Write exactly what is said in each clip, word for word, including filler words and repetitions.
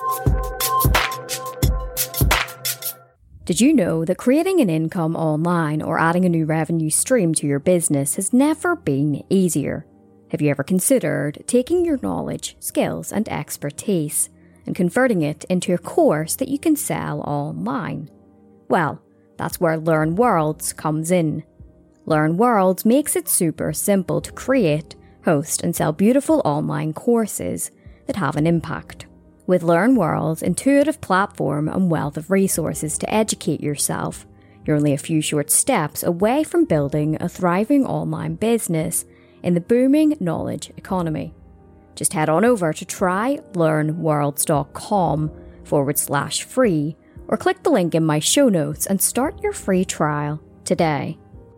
Did you know that creating an income online or adding a new revenue stream to your business has never been easier? Have you ever considered taking your knowledge, skills and expertise and converting it into a course that you can sell online? Well, that's where Learn Worlds comes in. Learn Worlds makes it super simple to create, host and sell beautiful online courses that have an impact. With Learn Worlds' intuitive platform and wealth of resources to educate yourself, you're only a few short steps away from building a thriving online business in the booming knowledge economy. Just head on over to trylearnworlds.com forward slash free or click the link in my show notes and start your free trial today.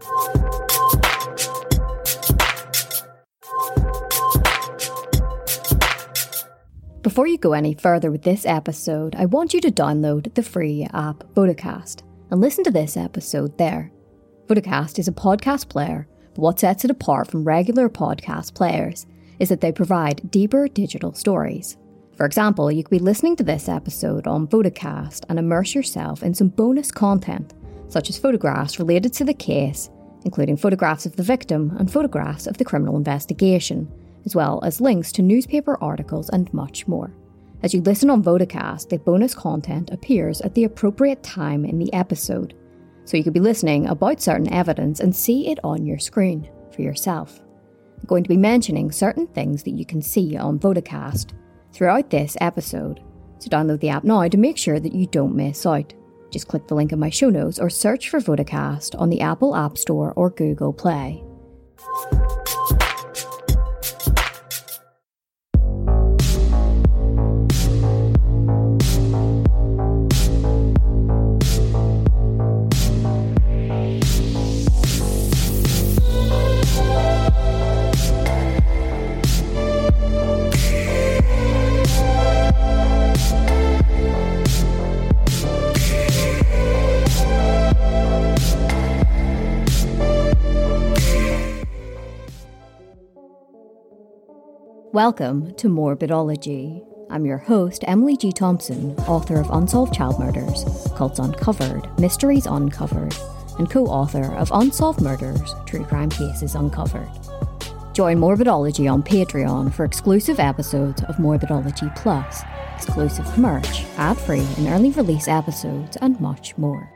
Before you go any further with this episode, I want you to download the free app Vodacast and listen to this episode there. Vodacast is a podcast player, but what sets it apart from regular podcast players is that they provide deeper digital stories. For example, you could be listening to this episode on Vodacast and immerse yourself in some bonus content, such as photographs related to the case, including photographs of the victim and photographs of the criminal investigation, as well as links to newspaper articles and much more. As you listen on Vodacast, the bonus content appears at the appropriate time in the episode, so you could be listening about certain evidence and see it on your screen for yourself. I'm going to be mentioning certain things that you can see on Vodacast throughout this episode, so download the app now to make sure that you don't miss out. Just click the link in my show notes or search for Vodacast on the Apple App Store or Google Play. Welcome to Morbidology. I'm your host, Emily G. Thompson, author of Unsolved Child Murders, Cults Uncovered, Mysteries Uncovered, and co-author of Unsolved Murders, True Crime Cases Uncovered. Join Morbidology on Patreon for exclusive episodes of Morbidology Plus, exclusive merch, ad-free and early release episodes, and much more.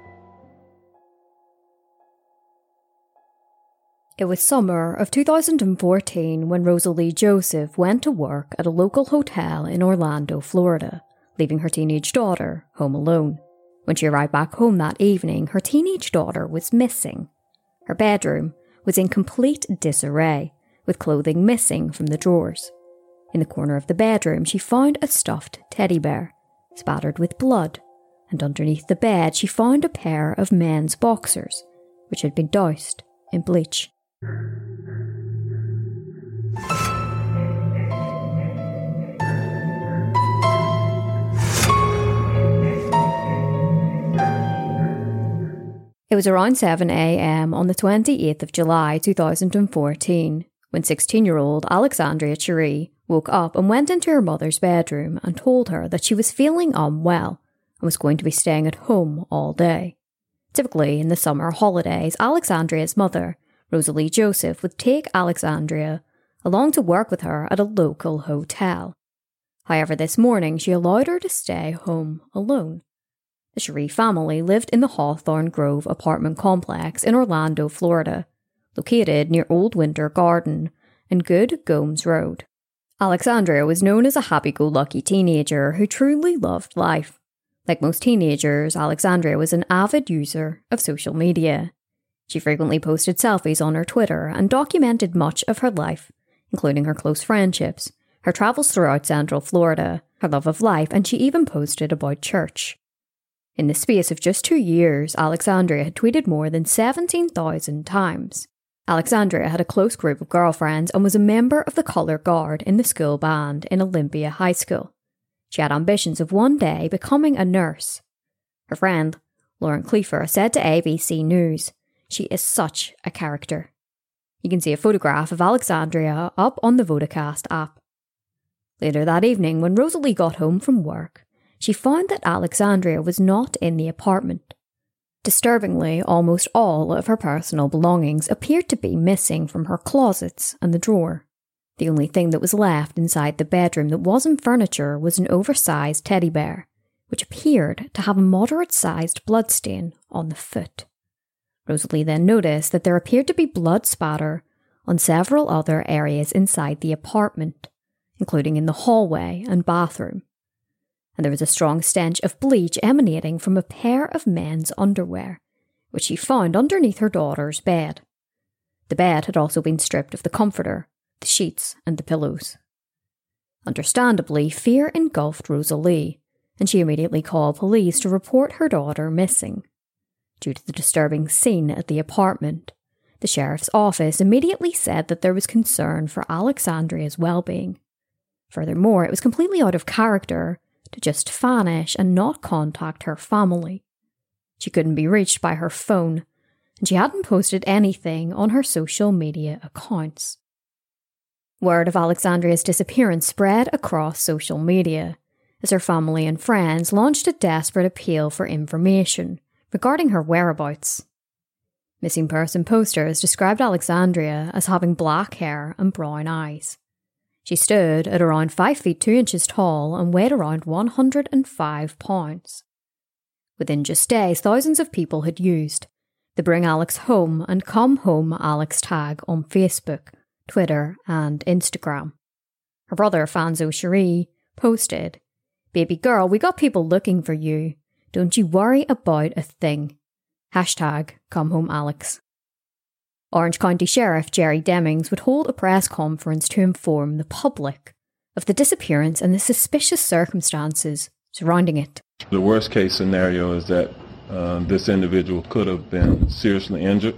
It was summer of two thousand fourteen when Rosalie Joseph went to work at a local hotel in Orlando, Florida, leaving her teenage daughter home alone. When she arrived back home that evening, her teenage daughter was missing. Her bedroom was in complete disarray, with clothing missing from the drawers. In the corner of the bedroom, she found a stuffed teddy bear, spattered with blood, and underneath the bed she found a pair of men's boxers, which had been doused in bleach. It was around seven a.m. on the twenty-eighth of July two thousand fourteen when sixteen-year-old Alexandria Cherie woke up and went into her mother's bedroom and told her that she was feeling unwell and was going to be staying at home all day. Typically, in the summer holidays, Alexandria's mother, Rosalie Joseph, would take Alexandria along to work with her at a local hotel. However, this morning she allowed her to stay home alone. The Cherie family lived in the Hawthorne Grove apartment complex in Orlando, Florida, located near Old Winter Garden and Good Gomes Road. Alexandria was known as a happy-go-lucky teenager who truly loved life. Like most teenagers, Alexandria was an avid user of social media. She frequently posted selfies on her Twitter and documented much of her life, including her close friendships, her travels throughout Central Florida, her love of life, and she even posted about church. In the space of just two years, Alexandria had tweeted more than seventeen thousand times. Alexandria had a close group of girlfriends and was a member of the Color Guard in the school band in Olympia High School. She had ambitions of one day becoming a nurse. Her friend, Lauren Cleaver, said to A B C News, "She is such a character." You can see a photograph of Alexandria up on the Vodacast app. Later that evening, when Rosalie got home from work, she found that Alexandria was not in the apartment. Disturbingly, almost all of her personal belongings appeared to be missing from her closets and the drawer. The only thing that was left inside the bedroom that wasn't furniture was an oversized teddy bear, which appeared to have a moderate-sized bloodstain on the foot. Rosalie then noticed that there appeared to be blood spatter on several other areas inside the apartment, including in the hallway and bathroom. And there was a strong stench of bleach emanating from a pair of men's underwear, which she found underneath her daughter's bed. The bed had also been stripped of the comforter, the sheets, and the pillows. Understandably, fear engulfed Rosalie, and she immediately called police to report her daughter missing. Due to the disturbing scene at the apartment, the sheriff's office immediately said that there was concern for Alexandria's well-being. Furthermore, it was completely out of character to just vanish and not contact her family. She couldn't be reached by her phone, and she hadn't posted anything on her social media accounts. Word of Alexandria's disappearance spread across social media, as her family and friends launched a desperate appeal for information regarding her whereabouts. Missing person posters described Alexandria as having black hair and brown eyes. She stood at around five feet two inches tall and weighed around one hundred five pounds. Within just days, thousands of people had used the Bring Alex Home and Come Home Alex tag on Facebook, Twitter, and Instagram. Her brother, Fanzo Cherie, posted, "Baby girl, we got people looking for you. Don't you worry about a thing. Hashtag Come Home Alex." Orange County Sheriff Jerry Demings would hold a press conference to inform the public of the disappearance and the suspicious circumstances surrounding it. The worst case scenario is that uh, this individual could have been seriously injured.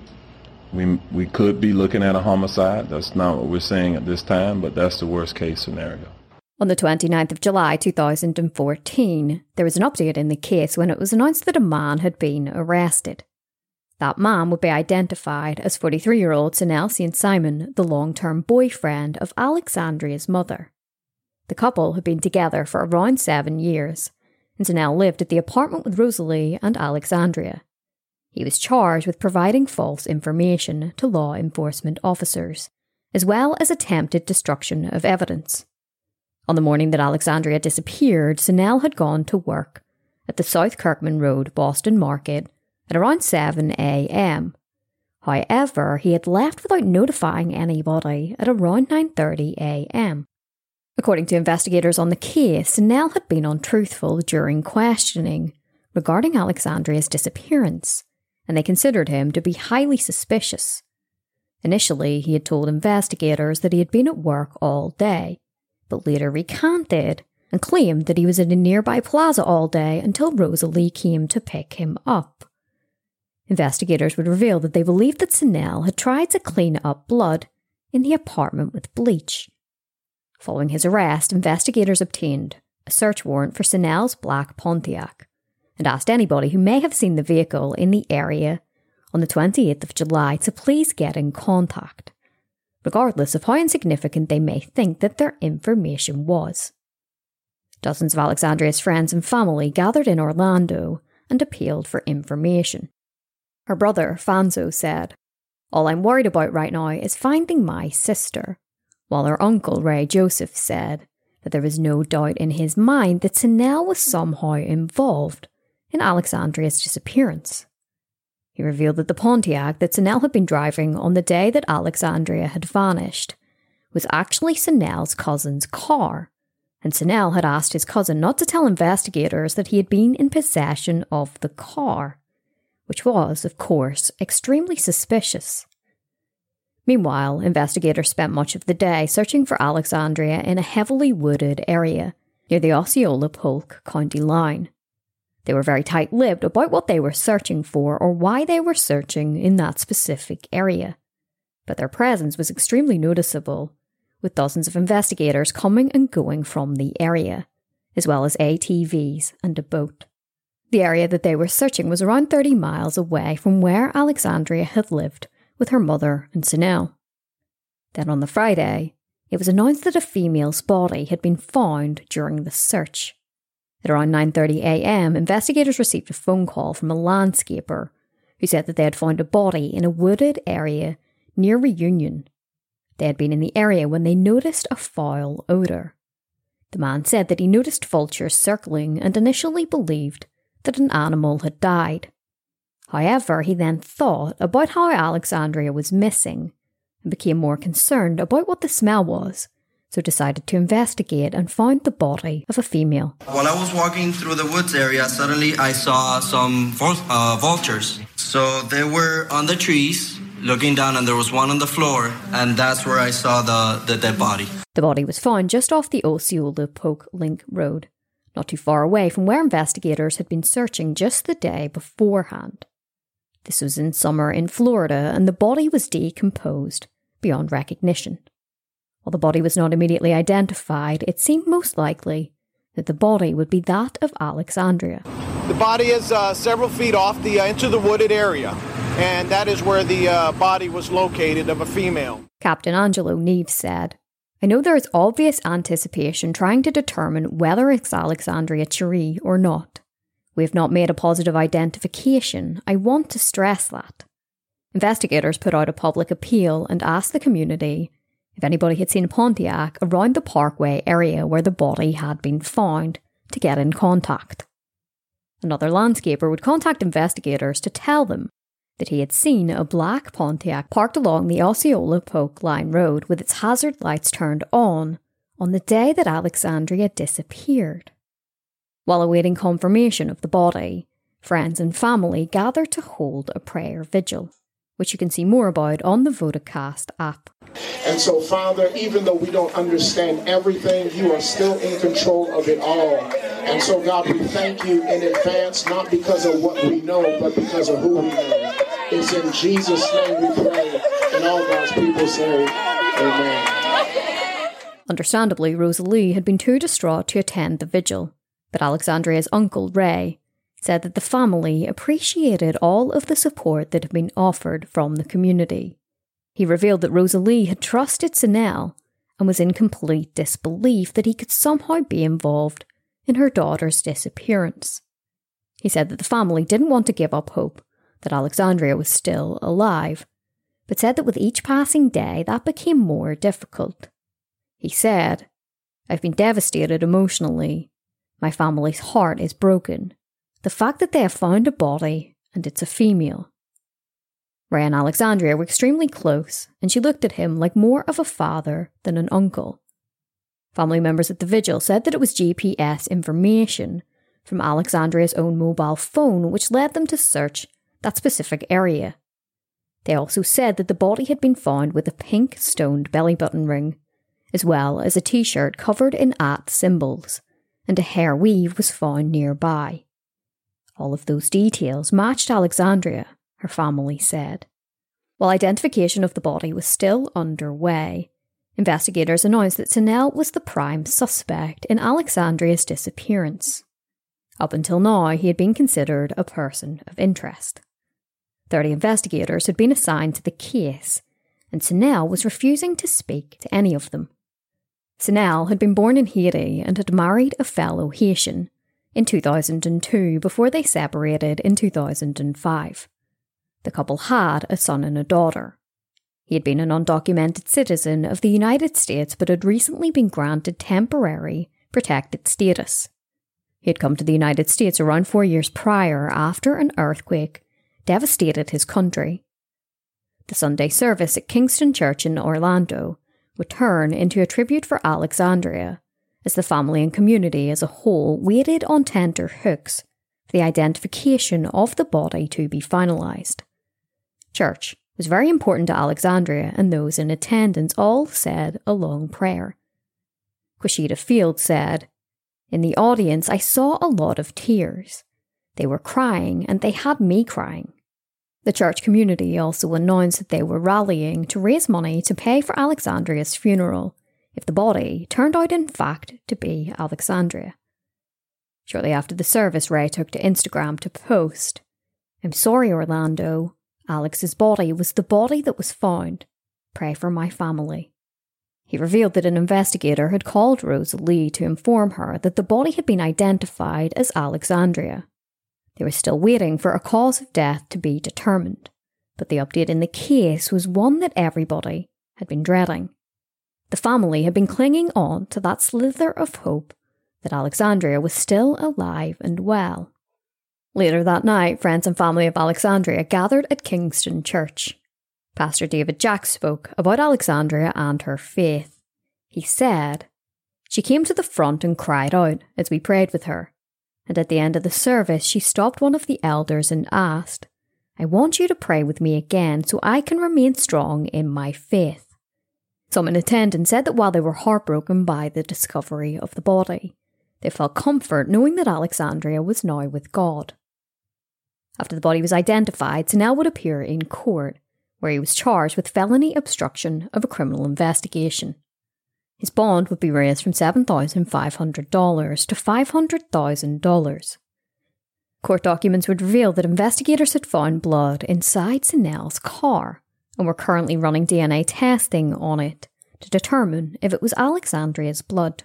We we could be looking at a homicide. That's not what we're saying at this time, but that's the worst case scenario. On the twenty-ninth of July two thousand fourteen, there was an update in the case when it was announced that a man had been arrested. That man would be identified as forty-three-year-old Sanel Saint Simon, the long-term boyfriend of Alexandria's mother. The couple had been together for around seven years, and Sanel lived at the apartment with Rosalie and Alexandria. He was charged with providing false information to law enforcement officers, as well as attempted destruction of evidence. On the morning that Alexandria disappeared, Sanel had gone to work at the South Kirkman Road Boston Market at around seven a.m. However, he had left without notifying anybody at around nine thirty a.m. According to investigators on the case, Sanel had been untruthful during questioning regarding Alexandria's disappearance, and they considered him to be highly suspicious. Initially, he had told investigators that he had been at work all day, but later recanted and claimed that he was at a nearby plaza all day until Rosalie came to pick him up. Investigators would reveal that they believed that Sanel had tried to clean up blood in the apartment with bleach. Following his arrest, investigators obtained a search warrant for Sanel's black Pontiac and asked anybody who may have seen the vehicle in the area on the twenty-eighth of July to please get in contact, regardless of how insignificant they may think that their information was. Dozens of Alexandria's friends and family gathered in Orlando and appealed for information. Her brother, Fanzo, said, "All I'm worried about right now is finding my sister," while her uncle, Ray Joseph, said that there was no doubt in his mind that Sanel was somehow involved in Alexandria's disappearance. He revealed that the Pontiac that Sanel had been driving on the day that Alexandria had vanished was actually Sanel's cousin's car, and Sanel had asked his cousin not to tell investigators that he had been in possession of the car, which was, of course, extremely suspicious. Meanwhile, investigators spent much of the day searching for Alexandria in a heavily wooded area near the Osceola-Polk County line. They were very tight-lipped about what they were searching for or why they were searching in that specific area, but their presence was extremely noticeable, with dozens of investigators coming and going from the area, as well as A T Vs and a boat. The area that they were searching was around thirty miles away from where Alexandria had lived with her mother and Sanel. Then on the Friday, it was announced that a female's body had been found during the search. At around nine thirty a m, investigators received a phone call from a landscaper who said that they had found a body in a wooded area near Reunion. They had been in the area when they noticed a foul odour. The man said that he noticed vultures circling and initially believed that an animal had died. However, he then thought about how Alexandria was missing and became more concerned about what the smell was, so decided to investigate and found the body of a female. While I was walking through the woods area, suddenly I saw some vul- uh, vultures. So they were on the trees, looking down, and there was one on the floor, and that's where I saw the, the dead body. The body was found just off the Osceola Polk Link Road, not too far away from where investigators had been searching just the day beforehand. This was in summer in Florida, and the body was decomposed beyond recognition. While the body was not immediately identified, it seemed most likely that the body would be that of Alexandria. The body is uh, several feet off the uh, into the wooded area, and that is where the uh, body was located, of a female. Captain Angelo Neves said, "I know there is obvious anticipation trying to determine whether it's Alexandria Cheri or not. We have not made a positive identification. I want to stress that." Investigators put out a public appeal and asked the community if anybody had seen a Pontiac around the Parkway area where the body had been found to get in contact. Another landscaper would contact investigators to tell them that he had seen a black Pontiac parked along the Osceola Polk Line Road with its hazard lights turned on on the day that Alexandria disappeared. While awaiting confirmation of the body, friends and family gathered to hold a prayer vigil, which you can see more about on the Vodacast app. And so, Father, even though we don't understand everything, you are still in control of it all. And so, God, we thank you in advance, not because of what we know, but because of who we know. It's in Jesus' name we pray, and all God's people say, amen. Understandably, Rosalie had been too distraught to attend the vigil, but Alexandria's uncle, Ray, said that the family appreciated all of the support that had been offered from the community. He revealed that Rosalie had trusted Sanel and was in complete disbelief that he could somehow be involved in her daughter's disappearance. He said that the family didn't want to give up hope that Alexandria was still alive, but said that with each passing day that became more difficult. He said, "I've been devastated emotionally. My family's heart is broken. The fact that they have found a body and it's a female." Ray and Alexandria were extremely close, and she looked at him like more of a father than an uncle. Family members at the vigil said that it was G P S information from Alexandria's own mobile phone which led them to search that specific area. They also said that the body had been found with a pink stoned belly button ring, as well as a t-shirt covered in at symbols, and a hair weave was found nearby. All of those details matched Alexandria, her family said. While identification of the body was still underway, investigators announced that Sanel was the prime suspect in Alexandria's disappearance. Up until now, he had been considered a person of interest. Thirty investigators had been assigned to the case, and Sanel was refusing to speak to any of them. Sanel had been born in Haiti and had married a fellow Haitian in two thousand two before they separated in two thousand five. The couple had a son and a daughter. He had been an undocumented citizen of the United States but had recently been granted temporary protected status. He had come to the United States around four years prior after an earthquake devastated his country. The Sunday service at Kingston Church in Orlando would turn into a tribute for Alexandria, as the family and community as a whole waited on tenter hooks for the identification of the body to be finalised. Church was very important to Alexandria, and those in attendance all said a long prayer. Quashida Field said, "In the audience I saw a lot of tears. They were crying, and they had me crying." The church community also announced that they were rallying to raise money to pay for Alexandria's funeral if the body turned out in fact to be Alexandria. Shortly after the service, Ray took to Instagram to post, "I'm sorry, Orlando. Alex's body was the body that was found. Pray for my family." He revealed that an investigator had called Rosalie to inform her that the body had been identified as Alexandria. They were still waiting for a cause of death to be determined, but the update in the case was one that everybody had been dreading. The family had been clinging on to that slither of hope that Alexandria was still alive and well. Later that night, friends and family of Alexandria gathered at Kingston Church. Pastor David Jack spoke about Alexandria and her faith. He said, "She came to the front and cried out as we prayed with her. And at the end of the service, she stopped one of the elders and asked, 'I want you to pray with me again so I can remain strong in my faith.' Some in attendance said that while they were heartbroken by the discovery of the body, they felt comfort knowing that Alexandria was now with God." After the body was identified, Snell would appear in court, where he was charged with felony obstruction of a criminal investigation. His bond would be raised from seven thousand five hundred dollars to five hundred thousand dollars. Court documents would reveal that investigators had found blood inside Snell's car and were currently running D N A testing on it to determine if it was Alexandria's blood.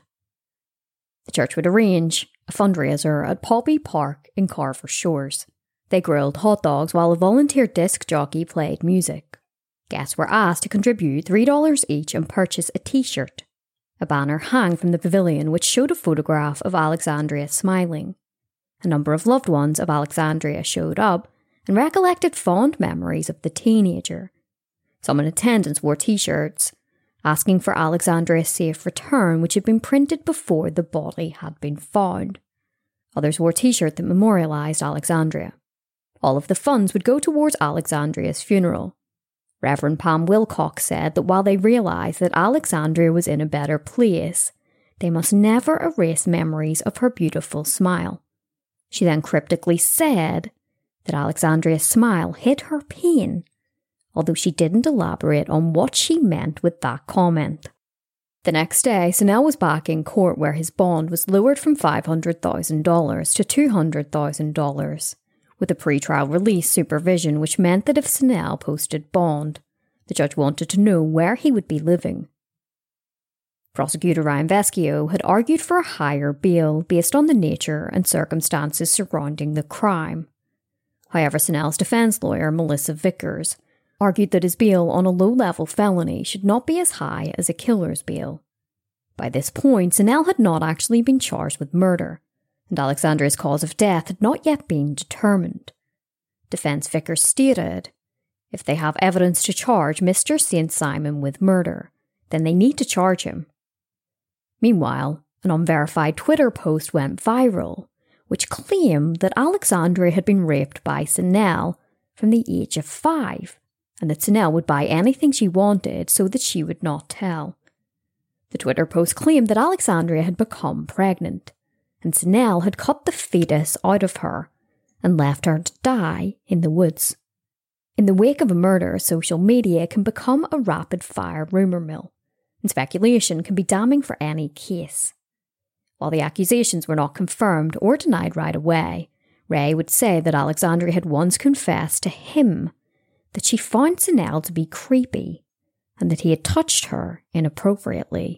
The church would arrange a fundraiser at Poppy Park in Carver Shores. They grilled hot dogs while a volunteer disc jockey played music. Guests were asked to contribute three dollars each and purchase a t-shirt. A banner hung from the pavilion which showed a photograph of Alexandria smiling. A number of loved ones of Alexandria showed up and recollected fond memories of the teenager. Some in attendance wore t-shirts asking for Alexandria's safe return, which had been printed before the body had been found. Others wore t-shirts that memorialised Alexandria. All of the funds would go towards Alexandria's funeral. Reverend Pam Wilcox said that while they realised that Alexandria was in a better place, they must never erase memories of her beautiful smile. She then cryptically said that Alexandria's smile hid her pain, although she didn't elaborate on what she meant with that comment. The next day, Snell was back in court where his bond was lowered from five hundred thousand dollars to two hundred thousand dollars. With a pre-trial release supervision, which meant that if Snell posted bond, the judge wanted to know where he would be living. Prosecutor Ryan Vescio had argued for a higher bail based on the nature and circumstances surrounding the crime. However, Snell's defence lawyer, Melissa Vickers, argued that his bail on a low-level felony should not be as high as a killer's bail. By this point, Snell had not actually been charged with murder, and Alexandria's cause of death had not yet been determined. Defence Vickers stated, "If they have evidence to charge Mister Saint Simon with murder, then they need to charge him." Meanwhile, an unverified Twitter post went viral, which claimed that Alexandria had been raped by Snell from the age of five, and that Snell would buy anything she wanted so that she would not tell. The Twitter post claimed that Alexandria had become pregnant, and Snell had cut the fetus out of her and left her to die in the woods. In the wake of a murder, social media can become a rapid-fire rumour mill, and speculation can be damning for any case. While the accusations were not confirmed or denied right away, Ray would say that Alexandria had once confessed to him that she found Snell to be creepy and that he had touched her inappropriately.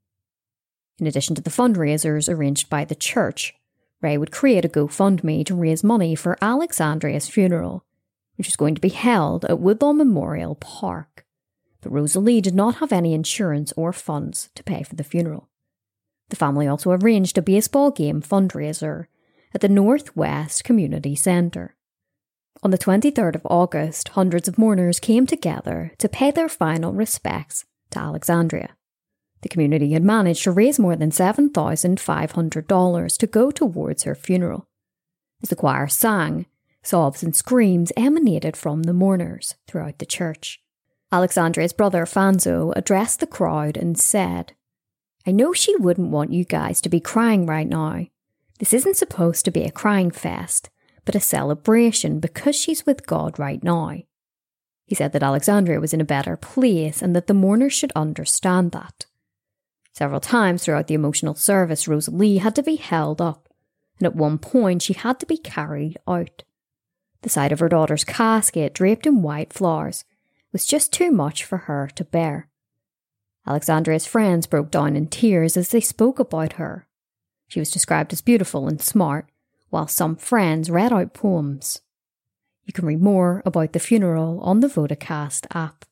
In addition to the fundraisers arranged by the church, Ray would create a GoFundMe to raise money for Alexandria's funeral, which was going to be held at Woodlawn Memorial Park. But Rosalie did not have any insurance or funds to pay for the funeral. The family also arranged a baseball game fundraiser at the Northwest Community Centre. On the twenty-third of August, hundreds of mourners came together to pay their final respects to Alexandria. The community had managed to raise more than seven thousand five hundred dollars to go towards her funeral. As the choir sang, sobs and screams emanated from the mourners throughout the church. Alexandria's brother Fanzo addressed the crowd and said, "I know she wouldn't want you guys to be crying right now. This isn't supposed to be a crying fest, but a celebration because she's with God right now." He said that Alexandria was in a better place and that the mourners should understand that. Several times throughout the emotional service, Rosalie had to be held up, and at one point she had to be carried out. The sight of her daughter's casket draped in white flowers was just too much for her to bear. Alexandria's friends broke down in tears as they spoke about her. She was described as beautiful and smart, while some friends read out poems. You can read more about the funeral on the Vodacast app.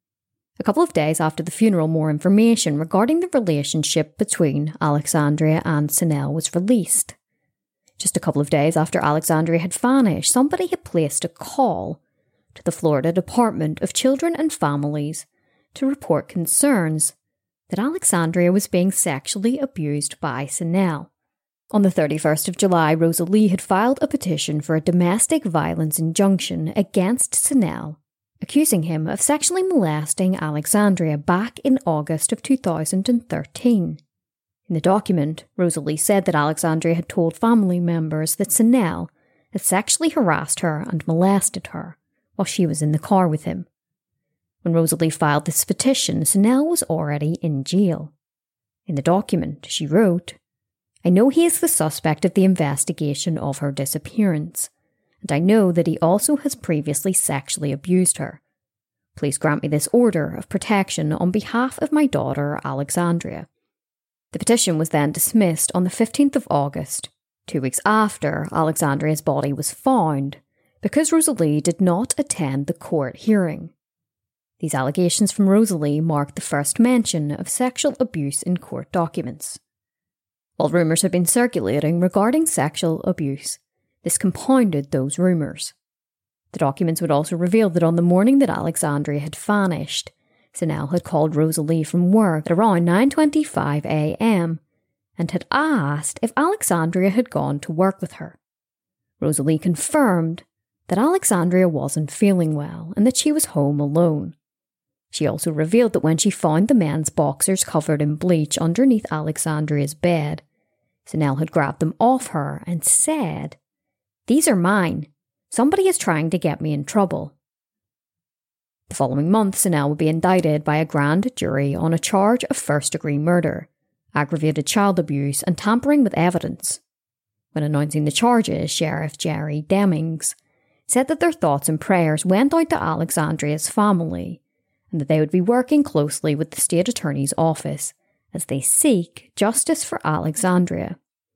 A couple of days after the funeral, more information regarding the relationship between Alexandria and Sanel was released. Just a couple of days after Alexandria had vanished, somebody had placed a call to the Florida Department of Children and Families to report concerns that Alexandria was being sexually abused by Sanel. On the thirty-first of July, Rosalie had filed a petition for a domestic violence injunction against Sanel, accusing him of sexually molesting Alexandria back in August of two thousand thirteen. In the document, Rosalie said that Alexandria had told family members that Sanel had sexually harassed her and molested her while she was in the car with him. When Rosalie filed this petition, Sanel was already in jail. In the document, she wrote, "I know he is the suspect of the investigation of her disappearance, and I know that he also has previously sexually abused her. Please grant me this order of protection on behalf of my daughter, Alexandria." The petition was then dismissed on the fifteenth of August, two weeks after Alexandria's body was found, because Rosalie did not attend the court hearing. These allegations from Rosalie marked the first mention of sexual abuse in court documents. While rumours had been circulating regarding sexual abuse, this compounded those rumours. The documents would also reveal that on the morning that Alexandria had vanished, Sanel had called Rosalie from work at around nine twenty-five a m and had asked if Alexandria had gone to work with her. Rosalie confirmed that Alexandria wasn't feeling well and that she was home alone. She also revealed that when she found the men's boxers covered in bleach underneath Alexandria's bed, Sanel had grabbed them off her and said, "These are mine. Somebody is trying to get me in trouble." The following month, Sanel would be indicted by a grand jury on a charge of first-degree murder, aggravated child abuse, and tampering with evidence. When announcing the charges, Sheriff Jerry Demings said that their thoughts and prayers went out to Alexandria's family, and that they would be working closely with the state attorney's office as they seek justice for Alexandria.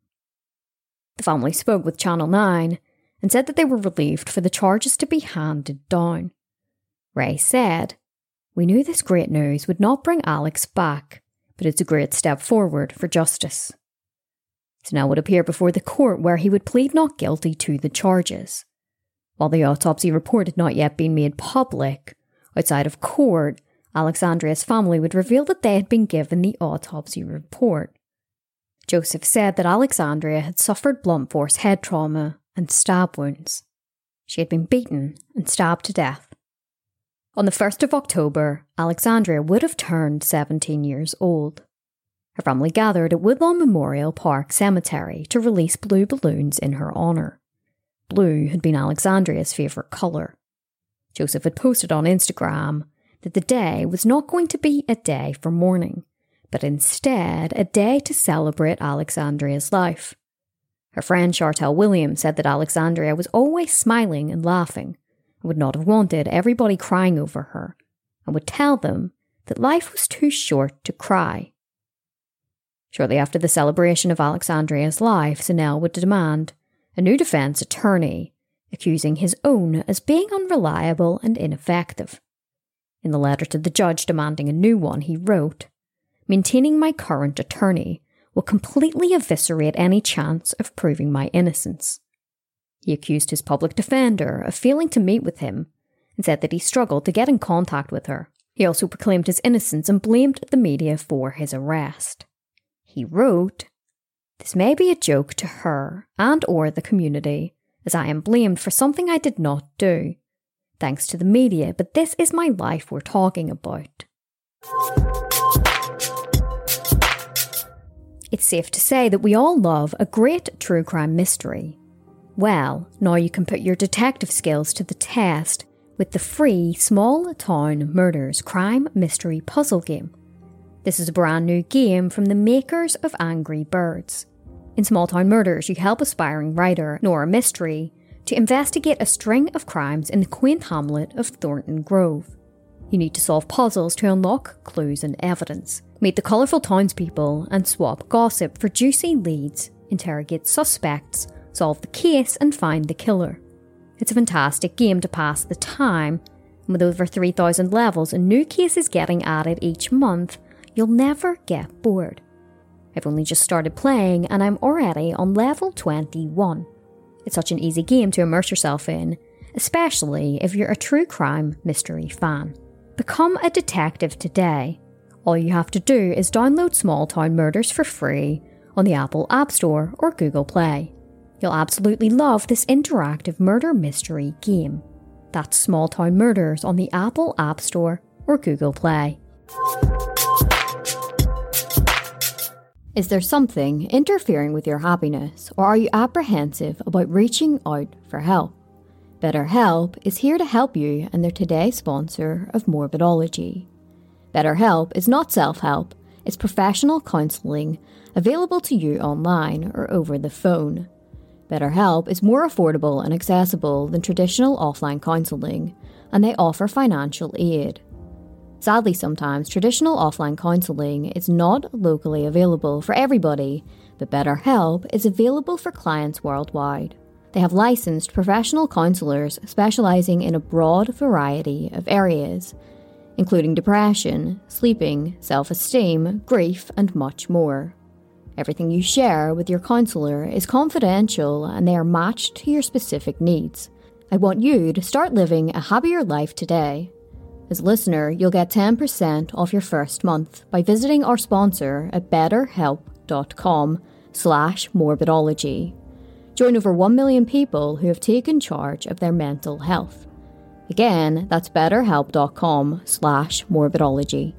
The family spoke with Channel nine and said that they were relieved for the charges to be handed down. Ray said, "We knew this great news would not bring Alex back, but it's a great step forward for justice." Sanel would appear before the court where he would plead not guilty to the charges. While the autopsy report had not yet been made public, outside of court, Alexandria's family would reveal that they had been given the autopsy report. Joseph said that Alexandria had suffered blunt force head trauma and stab wounds. She had been beaten and stabbed to death. On the first of October, Alexandria would have turned seventeen years old. Her family gathered at Woodlawn Memorial Park Cemetery to release blue balloons in her honour. Blue had been Alexandria's favourite colour. Joseph had posted on Instagram that the day was not going to be a day for mourning, but instead a day to celebrate Alexandria's life. Her friend Chartel Williams said that Alexandria was always smiling and laughing, and would not have wanted everybody crying over her, and would tell them that life was too short to cry. Shortly after the celebration of Alexandria's life, Sanel would demand a new defence attorney, accusing his own as being unreliable and ineffective. In the letter to the judge demanding a new one, he wrote, "Maintaining my current attorney will completely eviscerate any chance of proving my innocence." He accused his public defender of failing to meet with him and said that he struggled to get in contact with her. He also proclaimed his innocence and blamed the media for his arrest. He wrote, "This may be a joke to her and or the community, as I am blamed for something I did not do. Thanks to the media, but this is my life we're talking about." It's safe to say that we all love a great true crime mystery. Well, now you can put your detective skills to the test with the free Small Town Murders crime mystery puzzle game. This is a brand new game from the makers of Angry Birds. In Small Town Murders, you help aspiring writer Nora Mystery to investigate a string of crimes in the quaint hamlet of Thornton Grove. You need to solve puzzles to unlock clues and evidence, meet the colourful townspeople and swap gossip for juicy leads, interrogate suspects, solve the case and find the killer. It's a fantastic game to pass the time, and with over three thousand levels and new cases getting added each month, you'll never get bored. I've only just started playing and I'm already on level twenty-one. It's such an easy game to immerse yourself in, especially if you're a true crime mystery fan. Become a detective today. All you have to do is download Small Town Murders for free on the Apple App Store or Google Play. You'll absolutely love this interactive murder mystery game. That's Small Town Murders on the Apple App Store or Google Play. Is there something interfering with your happiness, or are you apprehensive about reaching out for help? BetterHelp is here to help you, and they're today's sponsor of Morbidology. BetterHelp is not self-help, it's professional counselling available to you online or over the phone. BetterHelp is more affordable and accessible than traditional offline counselling, and they offer financial aid. Sadly, sometimes traditional offline counselling is not locally available for everybody, but BetterHelp is available for clients worldwide. They have licensed professional counsellors specialising in a broad variety of areas, including depression, sleeping, self-esteem, grief, and much more. Everything you share with your counsellor is confidential and they are matched to your specific needs. I want you to start living a happier life today. As a listener, you'll get ten percent off your first month by visiting our sponsor at betterhelp.com slash morbidology. Join over one million people who have taken charge of their mental health. Again, that's betterhelp.com slash morbidology.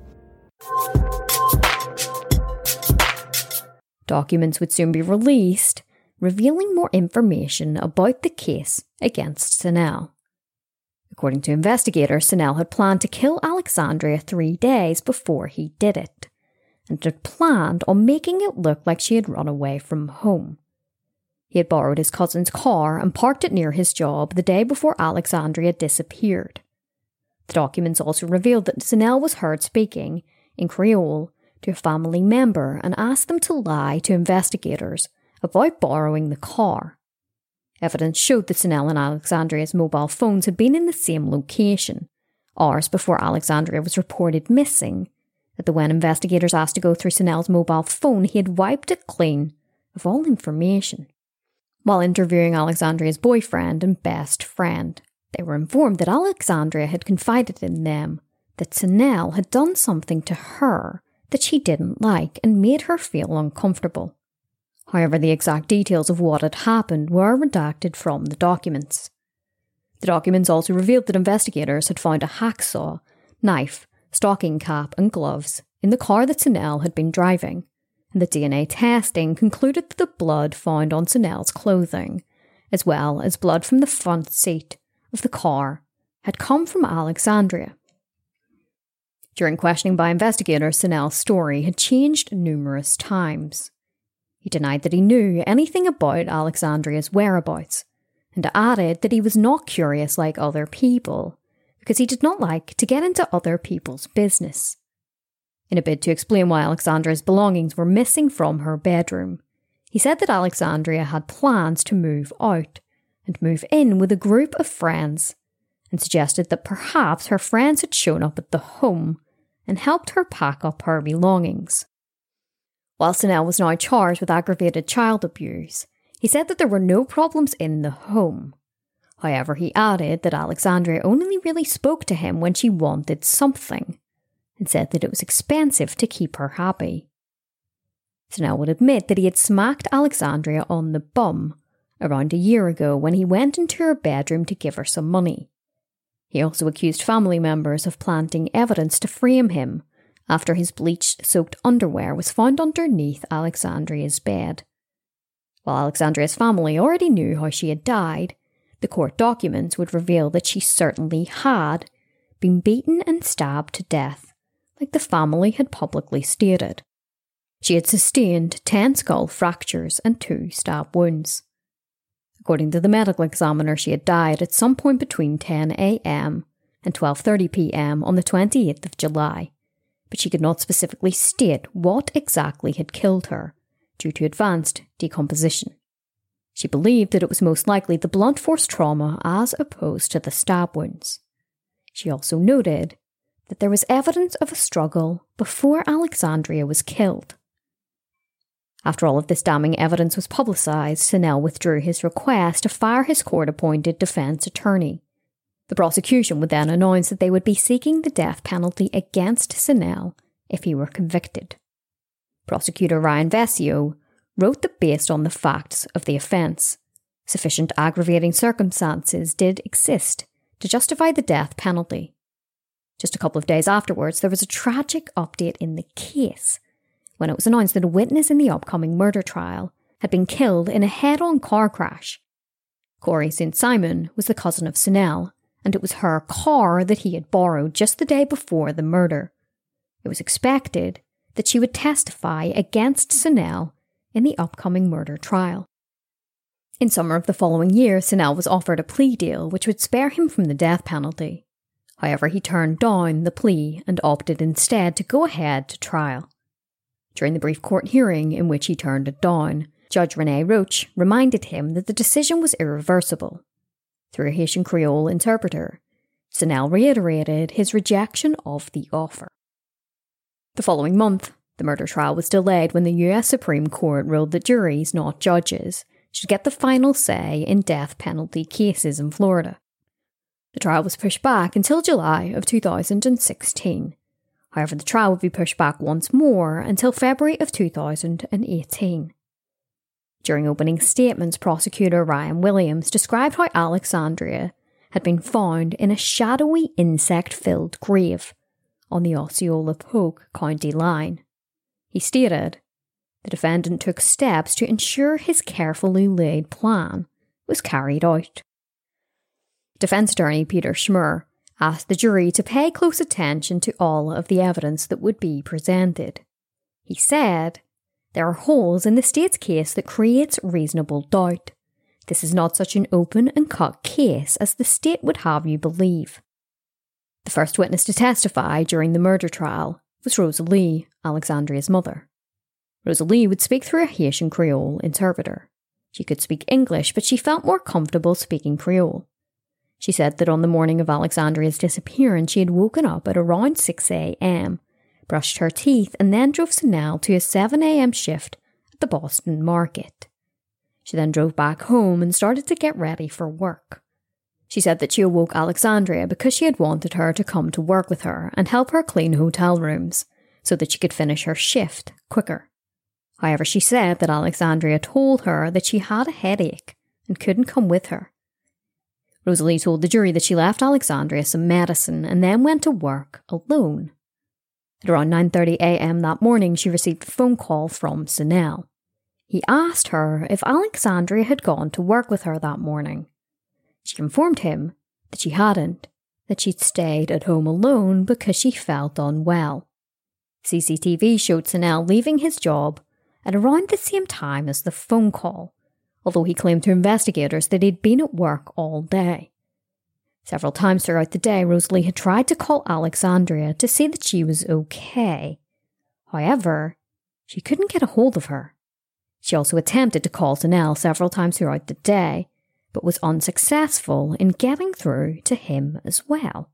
Documents would soon be released, revealing more information about the case against Sanel. According to investigators, Sanel had planned to kill Alexandria three days before he did it, and had planned on making it look like she had run away from home. He had borrowed his cousin's car and parked it near his job the day before Alexandria disappeared. The documents also revealed that Sanel was heard speaking, in Creole, to a family member and asked them to lie to investigators about borrowing the car. Evidence showed that Sanel and Alexandria's mobile phones had been in the same location, hours before Alexandria was reported missing, that when investigators asked to go through Sanel's mobile phone, he had wiped it clean of all information. While interviewing Alexandria's boyfriend and best friend, they were informed that Alexandria had confided in them that Sanel had done something to her that she didn't like and made her feel uncomfortable. However, the exact details of what had happened were redacted from the documents. The documents also revealed that investigators had found a hacksaw, knife, stocking cap and gloves in the car that Sanel had been driving, and the D N A testing concluded that the blood found on Sanel's clothing, as well as blood from the front seat of the car, had come from Alexandria. During questioning by investigators, Sanel's story had changed numerous times. He denied that he knew anything about Alexandria's whereabouts, and added that he was not curious like other people, because he did not like to get into other people's business. In a bid to explain why Alexandria's belongings were missing from her bedroom, he said that Alexandria had plans to move out and move in with a group of friends, and suggested that perhaps her friends had shown up at the home and helped her pack up her belongings. While Sanel was now charged with aggravated child abuse, he said that there were no problems in the home. However, he added that Alexandria only really spoke to him when she wanted something, and said that it was expensive to keep her happy. Sanel would admit that he had smacked Alexandria on the bum around a year ago when he went into her bedroom to give her some money. He also accused family members of planting evidence to frame him after his bleach-soaked underwear was found underneath Alexandria's bed. While Alexandria's family already knew how she had died, the court documents would reveal that she certainly had been beaten and stabbed to death, like the family had publicly stated. She had sustained ten skull fractures and two stab wounds. According to the medical examiner, she had died at some point between ten a.m. and twelve thirty p.m. on the twenty-eighth of July, but she could not specifically state what exactly had killed her due to advanced decomposition. She believed that it was most likely the blunt force trauma as opposed to the stab wounds. She also noted that there was evidence of a struggle before Alexandria was killed. After all of this damning evidence was publicised, Sennell withdrew his request to fire his court-appointed defence attorney. The prosecution would then announce that they would be seeking the death penalty against Sennell if he were convicted. Prosecutor Ryan Vescio wrote that based on the facts of the offence, sufficient aggravating circumstances did exist to justify the death penalty. Just a couple of days afterwards, there was a tragic update in the case, when it was announced that a witness in the upcoming murder trial had been killed in a head-on car crash. Corey Saint Simon was the cousin of Sennell, and it was her car that he had borrowed just the day before the murder. It was expected that she would testify against Sennell in the upcoming murder trial. In summer of the following year, Sennell was offered a plea deal which would spare him from the death penalty. However, he turned down the plea and opted instead to go ahead to trial. During the brief court hearing in which he turned it down, Judge Renee Roach reminded him that the decision was irreversible. Through a Haitian Creole interpreter, Sennell reiterated his rejection of the offer. The following month, the murder trial was delayed when the U S Supreme Court ruled that juries, not judges, should get the final say in death penalty cases in Florida. The trial was pushed back until July of two thousand sixteen. However, the trial would be pushed back once more until February of two thousand eighteen. During opening statements, prosecutor Ryan Williams described how Alexandria had been found in a shadowy insect-filled grave on the Osceola-Polk County line. He stated, "The defendant took steps to ensure his carefully laid plan was carried out." Defense attorney Peter Schmurr asked the jury to pay close attention to all of the evidence that would be presented. He said, "There are holes in the state's case that creates reasonable doubt. This is not such an open and cut case as the state would have you believe." The first witness to testify during the murder trial was Rosalie, Alexandria's mother. Rosalie would speak through a Haitian Creole interpreter. She could speak English, but she felt more comfortable speaking Creole. She said that on the morning of Alexandria's disappearance, she had woken up at around six a.m, brushed her teeth, and then drove Sennell to a seven a.m. shift at the Boston market. She then drove back home and started to get ready for work. She said that she awoke Alexandria because she had wanted her to come to work with her and help her clean hotel rooms so that she could finish her shift quicker. However, she said that Alexandria told her that she had a headache and couldn't come with her. Rosalie told the jury that she left Alexandria some medicine and then went to work alone. At around nine thirty a.m. that morning, she received a phone call from Sennell. He asked her if Alexandria had gone to work with her that morning. She informed him that she hadn't, that she'd stayed at home alone because she felt unwell. C C T V showed Sennell leaving his job at around the same time as the phone call, although he claimed to investigators that he'd been at work all day. Several times throughout the day, Rosalie had tried to call Alexandria to see that she was okay. However, she couldn't get a hold of her. She also attempted to call Sennell several times throughout the day, but was unsuccessful in getting through to him as well.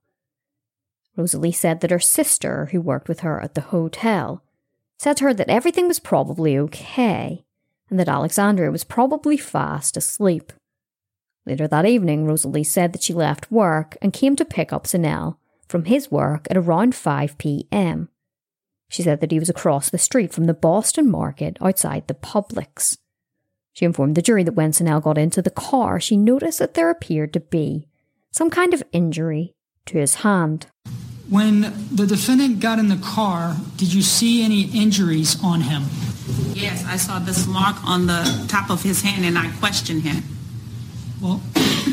Rosalie said that her sister, who worked with her at the hotel, said to her that everything was probably okay, and that Alexandria was probably fast asleep. Later that evening, Rosalie said that she left work and came to pick up Sennell from his work at around five p.m. She said that he was across the street from the Boston market outside the Publix. She informed the jury that when Sennell got into the car, she noticed that there appeared to be some kind of injury to his hand. When the defendant got in the car, did you see any injuries on him? Yes, I saw this mark on the top of his hand and I questioned him. Well,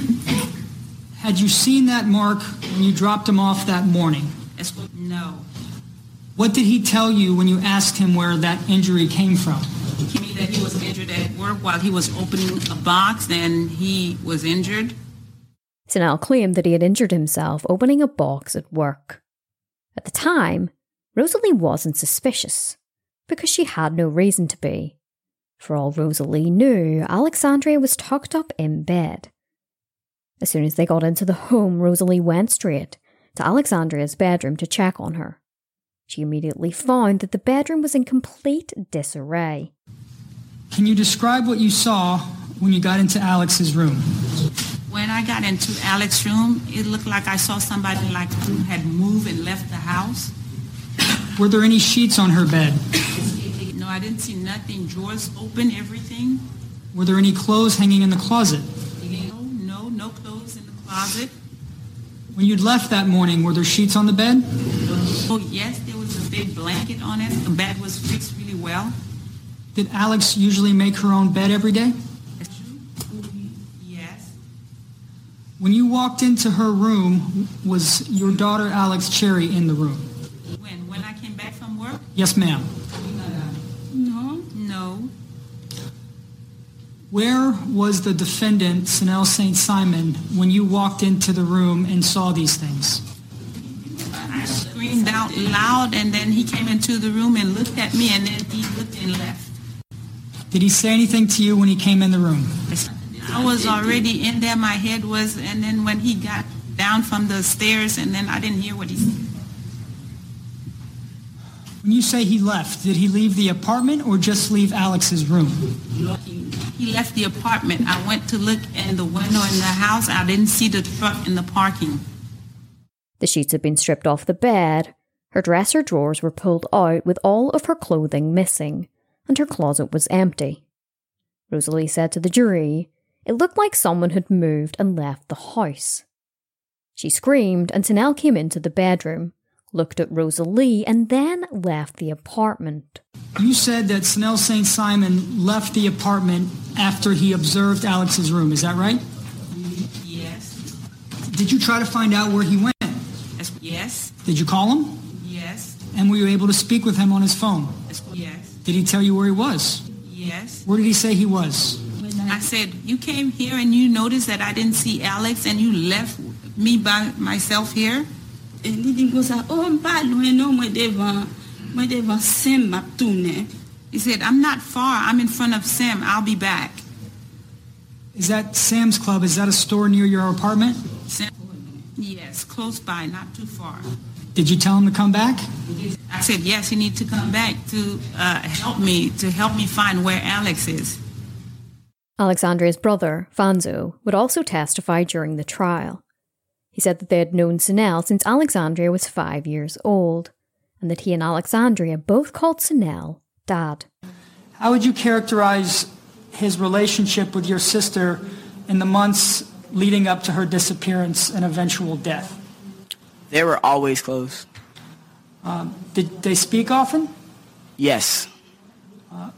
had you seen that mark when you dropped him off that morning? No. What did he tell you when you asked him where that injury came from? He told me that he was injured at work while he was opening a box and he was injured. Sanel claimed that he had injured himself opening a box at work. At the time, Rosalie wasn't suspicious, because she had no reason to be. For all Rosalie knew, Alexandria was tucked up in bed. As soon as they got into the home, Rosalie went straight to Alexandria's bedroom to check on her. She immediately found that the bedroom was in complete disarray. Can you describe what you saw when you got into Alex's room? When I got into Alex's room, it looked like I saw somebody like who had moved and left the house. Were there any sheets on her bed? No, I didn't see nothing. Drawers open, everything. Were there any clothes hanging in the closet? No, no, no clothes in the closet. When you'd left that morning, were there sheets on the bed? Oh, yes, there was a big blanket on it. The bed was fixed really well. Did Alex usually make her own bed every day? Yes. When you walked into her room, was your daughter Alex Cherry in the room? When? When I came back from work? Yes, ma'am. No. No. Where was the defendant, Sanel Saint Simon, when you walked into the room and saw these things? I screamed out loud, and then he came into the room and looked at me, and then he looked and left. Did he say anything to you when he came in the room? I was already in there, my head was, and then when he got down from the stairs, and then I didn't hear what he said. When you say he left, did he leave the apartment or just leave Alex's room? He left the apartment. I went to look in the window in the house. I didn't see the truck in the parking. The sheets had been stripped off the bed, her dresser drawers were pulled out with all of her clothing missing, and her closet was empty. Rosalie said to the jury, it looked like someone had moved and left the house. She screamed, and Sanel came into the bedroom, looked at Rosalie, and then left the apartment. You said that Sanel Saint Simon left the apartment after he observed Alex's room, is that right? Yes. Did you try to find out where he went? Yes. Did you call him? Yes. And were you able to speak with him on his phone? Yes. Did he tell you where he was? Yes. Where did he say he was? I said, you came here and you noticed that I didn't see Alex and you left me by myself here? He said, I'm not far. I'm in front of Sam. I'll be back. Is that Sam's Club? Is that a store near your apartment? Sam, yes, close by, not too far. Did you tell him to come back? I said, yes, you need to come back to uh, help me, to help me find where Alex is. Alexandria's brother, Fanzo, would also testify during the trial. He said that they had known Sanel since Alexandria was five years old, and that he and Alexandria both called Sanel Dad. How would you characterize his relationship with your sister in the months leading up to her disappearance and eventual death? They were always close. Um, did they speak often? Yes. Uh,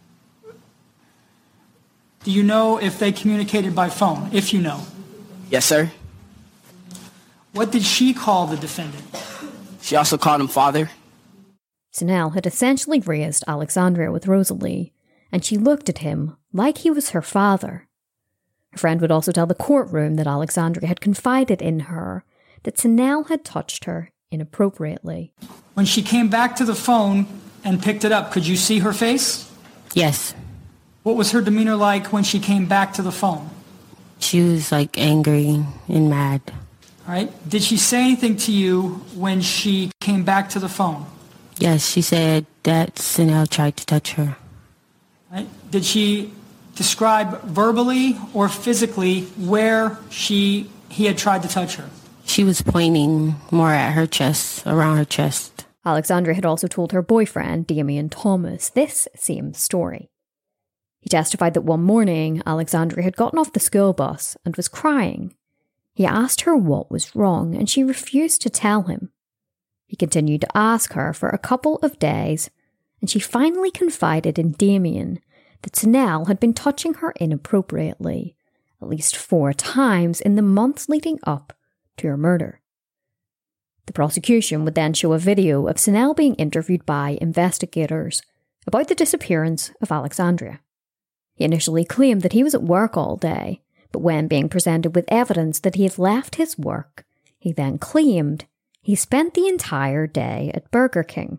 do you know if they communicated by phone, if you know? Yes, sir. What did she call the defendant? She also called him father. Sanel had essentially raised Alexandria with Rosalie, and she looked at him like he was her father. Her friend would also tell the courtroom that Alexandria had confided in her that Sanel had touched her inappropriately. When she came back to the phone and picked it up, could you see her face? Yes. What was her demeanor like when she came back to the phone? She was like angry and mad. All right. Did she say anything to you when she came back to the phone? Yes, she said that Sanel tried to touch her. All right. Did she describe verbally or physically where she he had tried to touch her? She was pointing more at her chest, around her chest. Alexandria had also told her boyfriend, Damian Thomas, this same story. He testified that one morning, Alexandria had gotten off the school bus and was crying. He asked her what was wrong, and she refused to tell him. He continued to ask her for a couple of days, and she finally confided in Damian that Sanel had been touching her inappropriately, at least four times in the months leading up to her murder. The prosecution would then show a video of Sanel being interviewed by investigators about the disappearance of Alexandria. He initially claimed that he was at work all day, but when being presented with evidence that he had left his work, he then claimed he spent the entire day at Burger King.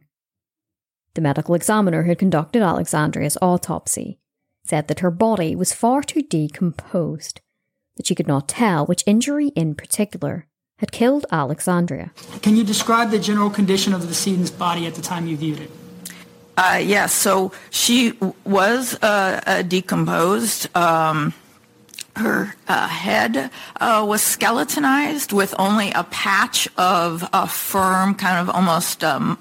The medical examiner who conducted Alexandria's autopsy said that her body was far too decomposed, that she could not tell which injury in particular had killed Alexandria. Can you describe the general condition of the decedent's body at the time you viewed it? Uh, yes, yeah, so she was uh, uh, decomposed. Um, her uh, head uh, was skeletonized with only a patch of uh, firm, kind of almost um,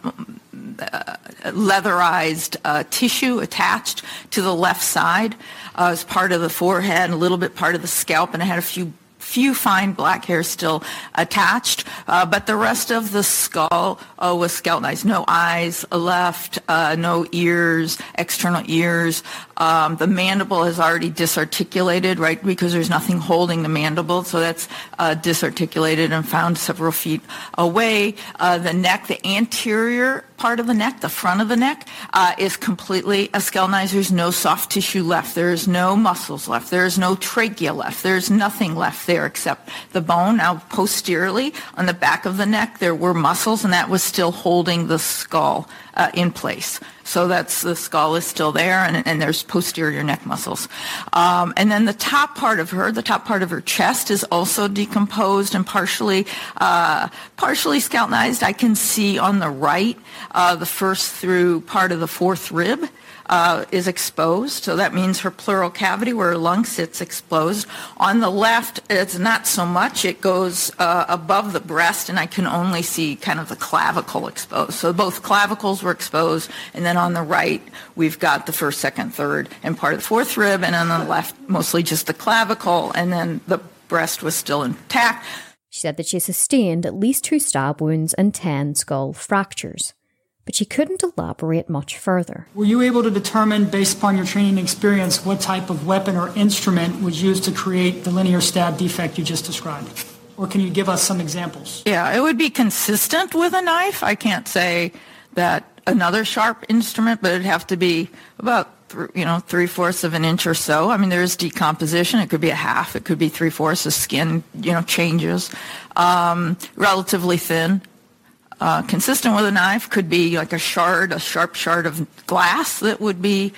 uh, leatherized uh, tissue attached to the left side uh, as part of the forehead and a little bit part of the scalp, and it had a few few fine black hairs still attached, uh, but the rest of the skull uh, was skeletonized. No eyes left, uh, no ears, external ears. Um, the mandible is already disarticulated, right, because there's nothing holding the mandible, so that's uh, disarticulated and found several feet away. Uh, the neck, the anterior part of the neck, the front of the neck, uh, is completely skeletonized. There's no soft tissue left. There's no muscles left. There's no trachea left. There's nothing left there except the bone. Now, posteriorly, on the back of the neck, there were muscles, and that was still holding the skull uh, in place. So that's the skull is still there, and, and there's posterior neck muscles. Um, and then the top part of her, the top part of her chest is also decomposed and partially, uh, partially skeletonized. I can see on the right, uh, the first through part of the fourth rib uh, is exposed. So that means her pleural cavity, where her lung sits, exposed. On the left, it's not so much. It goes uh, above the breast, and I can only see kind of the clavicle exposed. So both clavicles were exposed, and then on the right, we've got the first, second, third, and part of the fourth rib, and on the left, mostly just the clavicle, and then the breast was still intact. She said that she sustained at least two stab wounds and ten skull fractures, but she couldn't elaborate much further. Were you able to determine, based upon your training and experience, what type of weapon or instrument was used to create the linear stab defect you just described? Or can you give us some examples? Yeah, it would be consistent with a knife. I can't say that another sharp instrument, but it'd have to be about, you know, three-fourths of an inch or so. I mean, there's decomposition. It could be a half. It could be three-fourths. The skin, you know, changes. Um, relatively thin. Uh, consistent with a knife could be like a shard, a sharp shard of glass that would be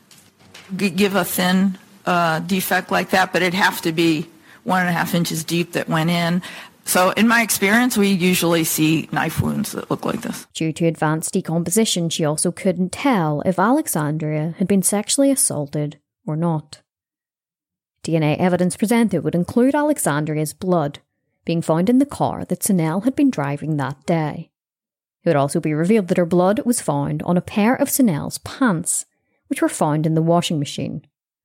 g- give a thin uh, defect like that, but it'd have to be one and a half inches deep that went in. So in my experience, we usually see knife wounds that look like this. Due to advanced decomposition, she also couldn't tell if Alexandria had been sexually assaulted or not. D N A evidence presented would include Alexandria's blood being found in the car that Sanel had been driving that day. It would also be revealed that her blood was found on a pair of Sanel's pants, which were found in the washing machine.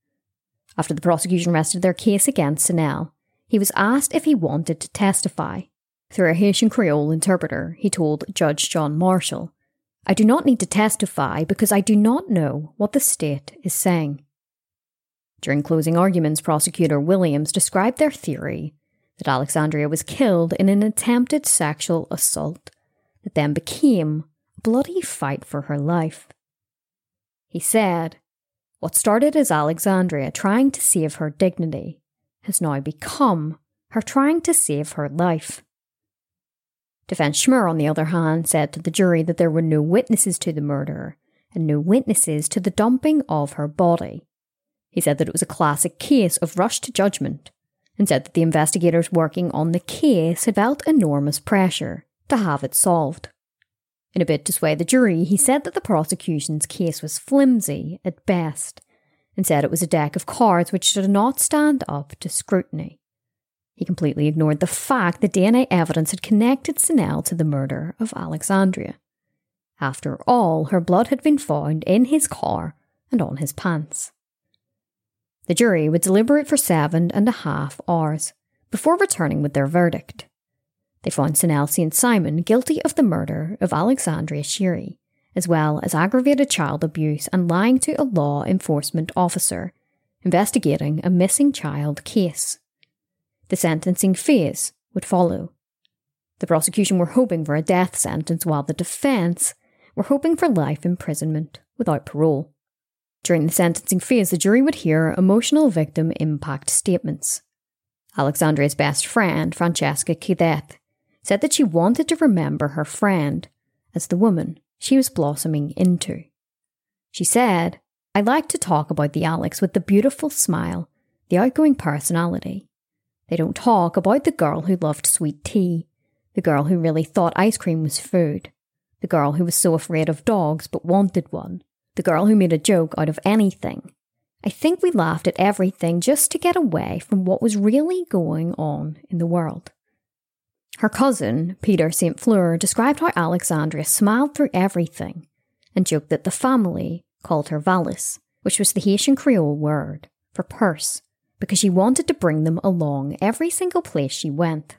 After the prosecution rested their case against Sanel, he was asked if he wanted to testify. Through a Haitian Creole interpreter, he told Judge John Marshall, "I do not need to testify because I do not know what the state is saying." During closing arguments, Prosecutor Williams described their theory that Alexandria was killed in an attempted sexual assault that then became a bloody fight for her life. He said, "What started as Alexandria trying to save her dignity has now become her trying to save her life." Defense Schmur, on the other hand, said to the jury that there were no witnesses to the murder and no witnesses to the dumping of her body. He said that it was a classic case of rush to judgment, and said that the investigators working on the case had felt enormous pressure to have it solved. In a bid to sway the jury, he said that the prosecution's case was flimsy at best, and said it was a deck of cards which did not stand up to scrutiny. He completely ignored the fact that D N A evidence had connected Sanel to the murder of Alexandria. After all, her blood had been found in his car and on his pants. The jury would deliberate for seven and a half hours before returning with their verdict. They found Sanel Saint Simon guilty of the murder of Alexandria Shiri, as well as aggravated child abuse and lying to a law enforcement officer investigating a missing child case. The sentencing phase would follow. The prosecution were hoping for a death sentence, while the defence were hoping for life imprisonment without parole. During the sentencing phase, the jury would hear emotional victim impact statements. Alexandria's best friend, Francesca Caudete, said that she wanted to remember her friend as the woman she was blossoming into. She said, "I like to talk about the Alex with the beautiful smile, the outgoing personality. They don't talk about the girl who loved sweet tea, the girl who really thought ice cream was food, the girl who was so afraid of dogs but wanted one, the girl who made a joke out of anything. I think we laughed at everything just to get away from what was really going on in the world." Her cousin, Peter Saint Fleur, described how Alexandria smiled through everything and joked that the family called her valise, which was the Haitian Creole word for purse, because she wanted to bring them along every single place she went.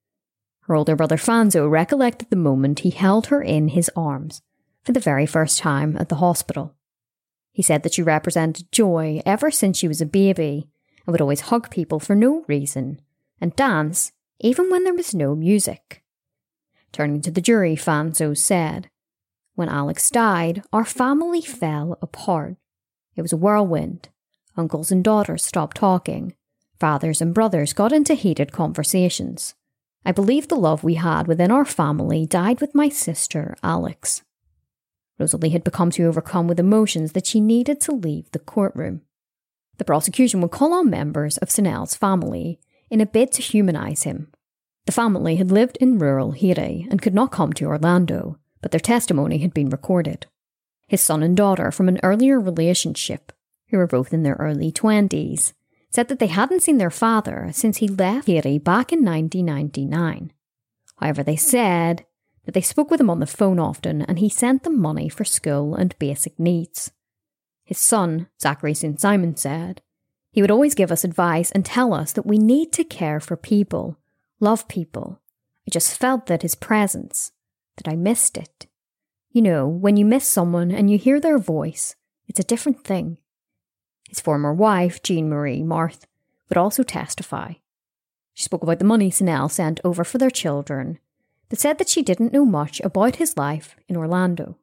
Her older brother Fanzo recollected the moment he held her in his arms for the very first time at the hospital. He said that she represented joy ever since she was a baby and would always hug people for no reason and dance even when there was no music. Turning to the jury, Fanzo said, "When Alex died, our family fell apart. It was a whirlwind. Uncles and daughters stopped talking. Fathers and brothers got into heated conversations. I believe the love we had within our family died with my sister, Alex." Rosalie had become too overcome with emotions that she needed to leave the courtroom. The prosecution would call on members of Sanel's family in a bid to humanise him. The family had lived in rural Haiti and could not come to Orlando, but their testimony had been recorded. His son and daughter from an earlier relationship, who were both in their early twenties, said that they hadn't seen their father since he left Haiti back in nineteen ninety-nine. However, they said that they spoke with him on the phone often and he sent them money for school and basic needs. His son, Zachary Saint Simon, said, "He would always give us advice and tell us that we need to care for people, love people. I just felt that his presence, that I missed it. You know, when you miss someone and you hear their voice, it's a different thing." His former wife, Jean-Marie Marthe, would also testify. She spoke about the money Sanel sent over for their children, but said that she didn't know much about his life in Orlando.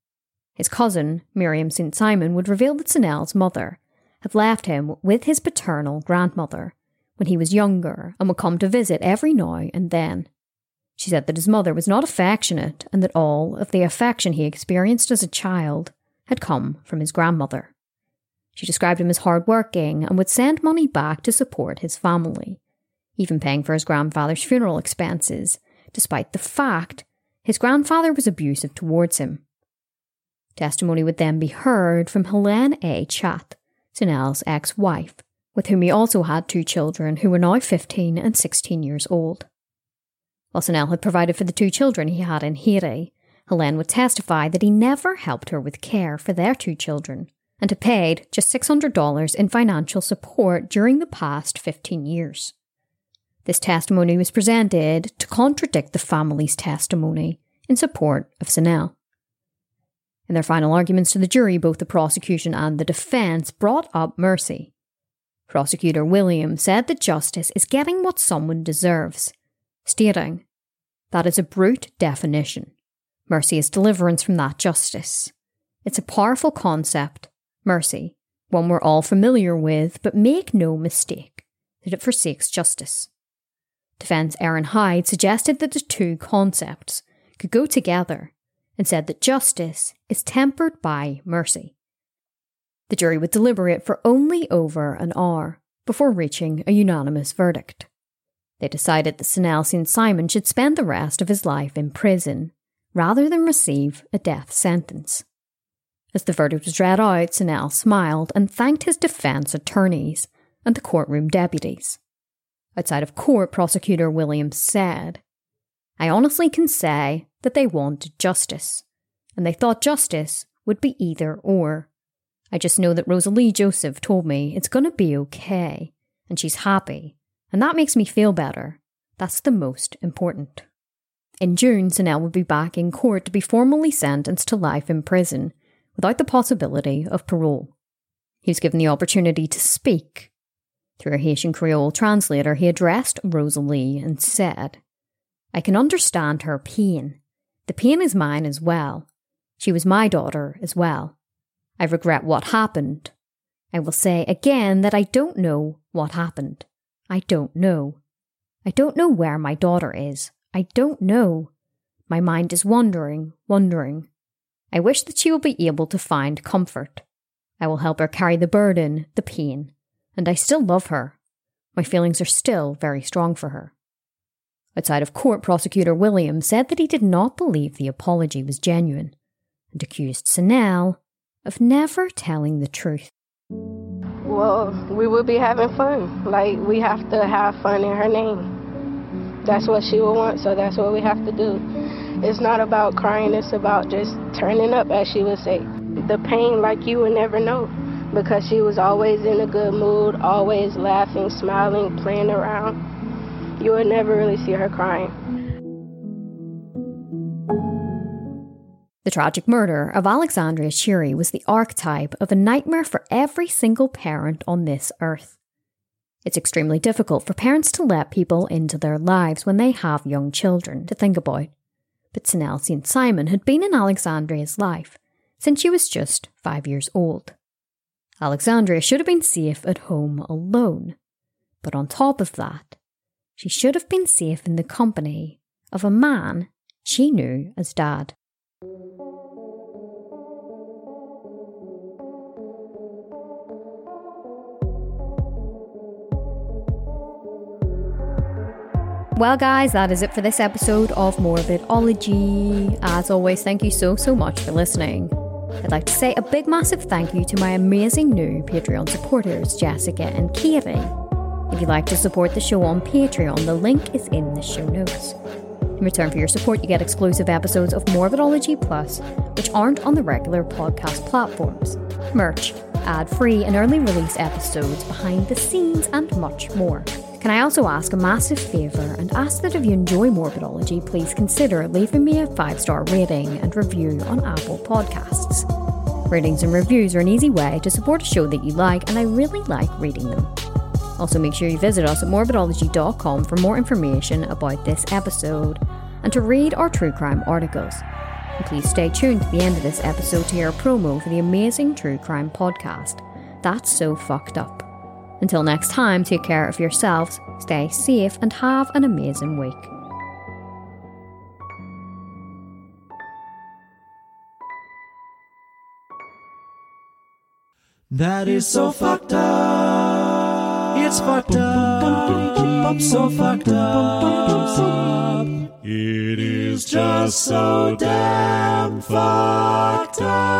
His cousin, Miriam Saint Simon, would reveal that Sanel's mother had left him with his paternal grandmother when he was younger and would come to visit every now and then. She said that his mother was not affectionate and that all of the affection he experienced as a child had come from his grandmother. She described him as hard-working and would send money back to support his family, even paying for his grandfather's funeral expenses, despite the fact his grandfather was abusive towards him. Testimony would then be heard from Helene A. Chat, Sanel's ex-wife, with whom he also had two children who were now fifteen and sixteen years old. While Sanel had provided for the two children he had in Haiti, Helene would testify that he never helped her with care for their two children and had paid just six hundred dollars in financial support during the past fifteen years. This testimony was presented to contradict the family's testimony in support of Sanel. In their final arguments to the jury, both the prosecution and the defence brought up mercy. Prosecutor Williams said that justice is getting what someone deserves, stating, "That is a brute definition. Mercy is deliverance from that justice. It's a powerful concept, mercy, one we're all familiar with, but make no mistake that it forsakes justice." Defence Aaron Hyde suggested that the two concepts could go together and said that justice is tempered by mercy. The jury would deliberate for only over an hour before reaching a unanimous verdict. They decided that Sanel Saint Simon should spend the rest of his life in prison rather than receive a death sentence. As the verdict was read out, Sanel smiled and thanked his defence attorneys and the courtroom deputies. Outside of court, Prosecutor Williams said, "I honestly can say that they wanted justice, and they thought justice would be either or. I just know that Rosalie Joseph told me it's going to be okay, and she's happy, and that makes me feel better. That's the most important." In June, Sanel would be back in court to be formally sentenced to life in prison, without the possibility of parole. He was given the opportunity to speak. Through a Haitian Creole translator, he addressed Rosalie and said, "I can understand her pain. The pain is mine as well. She was my daughter as well. I regret what happened. I will say again that I don't know what happened. I don't know. I don't know where my daughter is. I don't know. My mind is wandering, wandering. I wish that she will be able to find comfort. I will help her carry the burden, the pain, and I still love her. My feelings are still very strong for her. Outside of court, Prosecutor Williams said that he did not believe the apology was genuine, and accused Sanel of never telling the truth. Well, we would be having fun. Like, we have to have fun in her name. That's what she would want, so that's what we have to do. It's not about crying, it's about just turning up, as she would say. The pain, like, you would never know, because she was always in a good mood, always laughing, smiling, playing around. You would never really see her crying. The tragic murder of Alexandria Chiri was the archetype of a nightmare for every single parent on this earth. It's extremely difficult for parents to let people into their lives when they have young children to think about. But Sanel Saint Simon had been in Alexandria's life since she was just five years old. Alexandria should have been safe at home alone. But on top of that, she should have been safe in the company of a man she knew as Dad. Well guys, that is it for this episode of Morbidology. As always, thank you so, so much for listening. I'd like to say a big massive thank you to my amazing new Patreon supporters, Jessica and Katie. If you'd like to support the show on Patreon, the link is in the show notes. In return for your support, you get exclusive episodes of Morbidology Plus, which aren't on the regular podcast platforms, merch, ad-free and early release episodes, behind the scenes, and much more. Can I also ask a massive favour and ask that if you enjoy Morbidology, please consider leaving me a five-star rating and review on Apple Podcasts. Ratings and reviews are an easy way to support a show that you like, and I really like reading them. Also, make sure you visit us at morbidology dot com for more information about this episode and to read our true crime articles. And please stay tuned to the end of this episode to hear a promo for the amazing true crime podcast, That's So Fucked Up. Until next time, take care of yourselves, stay safe, and have an amazing week. That is so fucked up. It's fucked up. So fucked up. It is just so damn fucked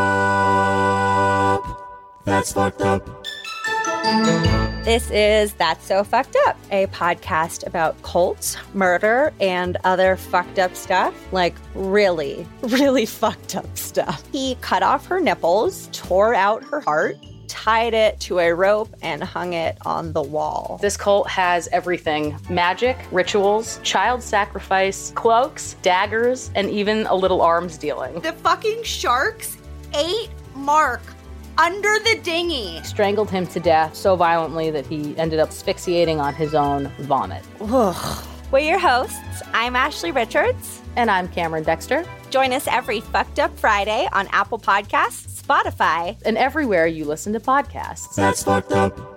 up. That's fucked up. This is That's So Fucked Up, a podcast about cults, murder, and other fucked up stuff. Like, really, really fucked up stuff. He cut off her nipples, tore out her heart, tied it to a rope, and hung it on the wall. This cult has everything: magic, rituals, child sacrifice, cloaks, daggers, and even a little arms dealing. The fucking sharks ate Mark under the dinghy. Strangled him to death so violently that he ended up asphyxiating on his own vomit. Ugh. We're your hosts. I'm Ashley Richards. And I'm Cameron Dexter. Join us every Fucked Up Friday on Apple Podcasts, Spotify, and everywhere you listen to podcasts. That's fucked up.